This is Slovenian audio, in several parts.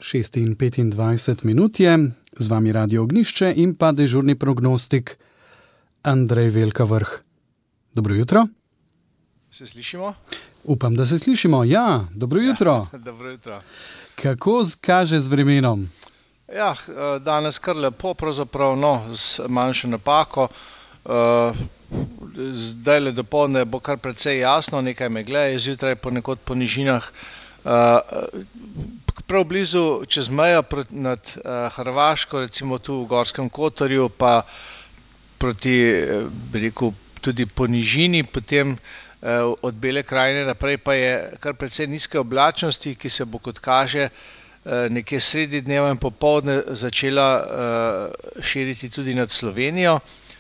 6:25 je, z vami Radio Ognjišče in pa dežurni prognostik Andrej Velka Vrh. Dobro jutro. Se slišimo? Upam, da se slišimo. Ja, dobro jutro. Dobro jutro. Kako kaže z vremenom? Ja, danes kar lepo, pravzaprav, z manjšo napako. Zdajle dopoldne bo kar precej jasno, nekaj megle, zjutraj ponekod po nižinah. Prav blizu čez mejo nad Hrvaško, recimo tu v Gorskem Kotarju, pa proti, bi rekel, tudi po nižini, potem od Bele krajine naprej pa je kar precej nizke oblačnosti, ki se bo, kot kaže, nekje sredi dneva in popoldne začela širiti tudi nad Slovenijo.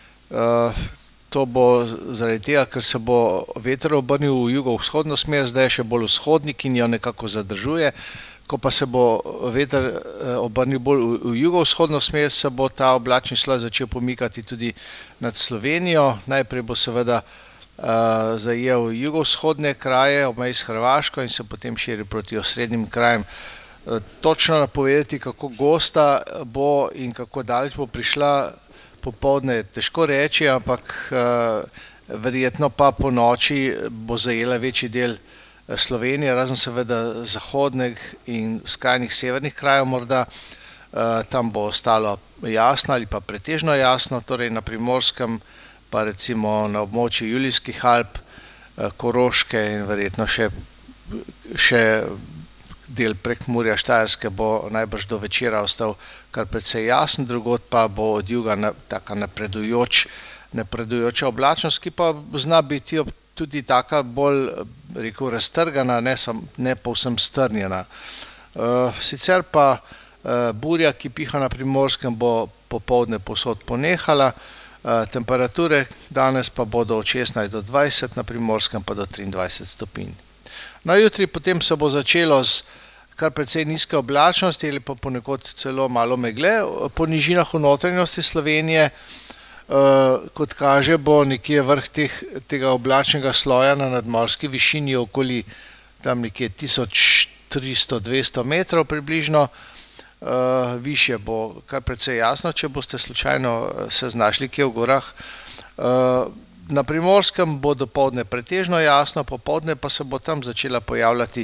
To bo zaradi tega, ker se bo veter obrnil v jugovzhodno smer, zdaj je še bolj vzhodnik in jo nekako zadržuje. Ko pa se bo veter obrnil bolj v jugovzhodno smer, se bo ta oblačni sloj začel pomikati tudi nad Slovenijo. Najprej bo seveda zajel jugovzhodne kraje ob meji s Hrvaško in se potem širil proti osrednjim krajem. Točno napovedati, kako gosta bo in kako daleč bo prišla popoldne, je težko reči, ampak verjetno pa po noči bo zajela večji del Slovenije, razen seveda zahodnih in skrajnih severnih krajev morda. Tam bo ostalo jasno ali pa pretežno jasno, torej na Primorskem, pa recimo na območju Julijskih Alp, Koroške in verjetno še del Prekmurja, Štajerske bo najbrž do večera ostal kar precej jasen, drugod pa bo od juga taka napredujoča oblačnost, ki pa zna biti tudi taka bolj, rekel, raztrgana, ne povsem strnjena. Sicer pa burja, ki piha na Primorskem, bo popoldne povsod ponehala, temperature danes pa bodo od 16 do 20, na Primorskem pa do 23 stopinj. Na jutri potem se bo začelo z kar precej nizke oblačnosti ali pa ponekod celo malo megle po nižinah v notranjosti Slovenije. Kot kaže, bo nekje vrh tega oblačnega sloja na nadmorski višini okoli tam nekje 1300-200 metrov približno. Višje bo kar precej jasno, če boste slučajno se znašli kje v gorah. Na Primorskem bo dopoldne pretežno jasno, popoldne pa se bo tam začela pojavljati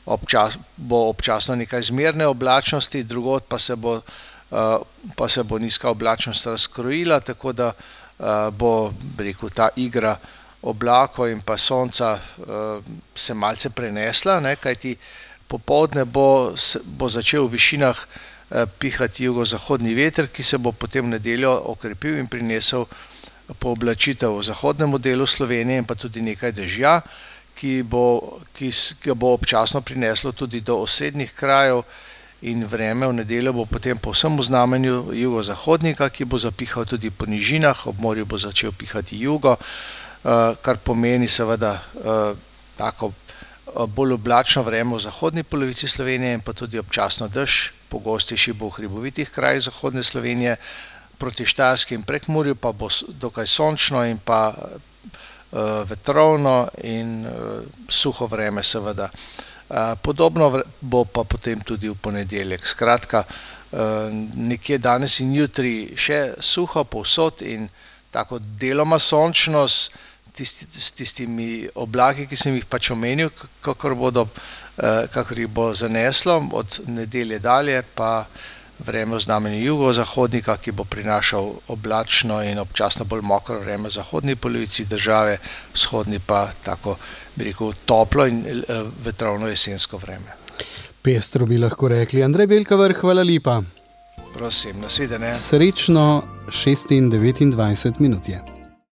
občasno nekaj zmerne oblačnosti, drugod pa se bo nizka oblačnost razkrojila, tako da bo, bi rekel, ta igra oblakov in pa sonca se malce prenesla, kajti popoldne bo začel v višinah pihati jugozahodni veter, ki se bo potem v nedeljo okrepil in prinesel pooblačitev v zahodnemu delu Slovenije in pa tudi nekaj dežja, ki bo občasno prineslo tudi do osrednjih krajev, in vreme v nedeljo bo potem povsem v znamenju jugozahodnika, ki bo zapihal tudi po nižinah, ob morju bo začel pihati jugo, kar pomeni seveda tako bolj oblačno vreme v zahodni polovici Slovenije in pa tudi občasno dež, pogostejši bo v hribovitih krajih zahodne Slovenije. Proti Štajerski in Prekmurju pa bo dokaj sončno in pa vetrovno in suho vreme seveda. Podobno bo pa potem tudi v ponedeljek. Skratka, nekje danes in jutri še suho povsod in tako deloma sončno s tistimi oblaki, ki sem jih pač omenil, kakor jih bo zaneslo. Od nedelje dalje pa vreme v znamenju jugozahodnika, ki bo prinašal oblačno in občasno bolj mokro vreme v zahodni polovici države, vzhodni pa tako, bi rekel, toplo in vetrovno jesensko vreme. Pestro bi lahko rekli. Andrej Velka Vrh, hvala lepa. Prosim, nasvidenje. Srečno, 6:29 je.